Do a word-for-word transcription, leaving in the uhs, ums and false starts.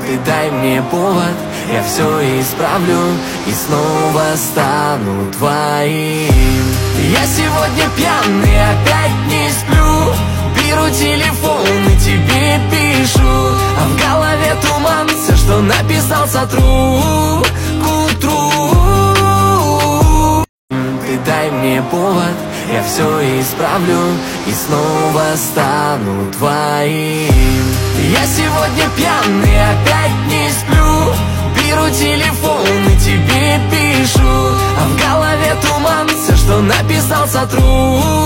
Ты дай мне повод, я все исправлю и снова стану твоим. Я сегодня пьяный, опять не сплю, беру телефон и тебе пишу, а в голове туман, все, что написал, сотру к утру. Ты дай мне повод, я все исправлю и снова стану твоим. Я сегодня пьяный, опять не сплю, беру телефон и тебе пишу, а в голове туман, все, что написал, сотру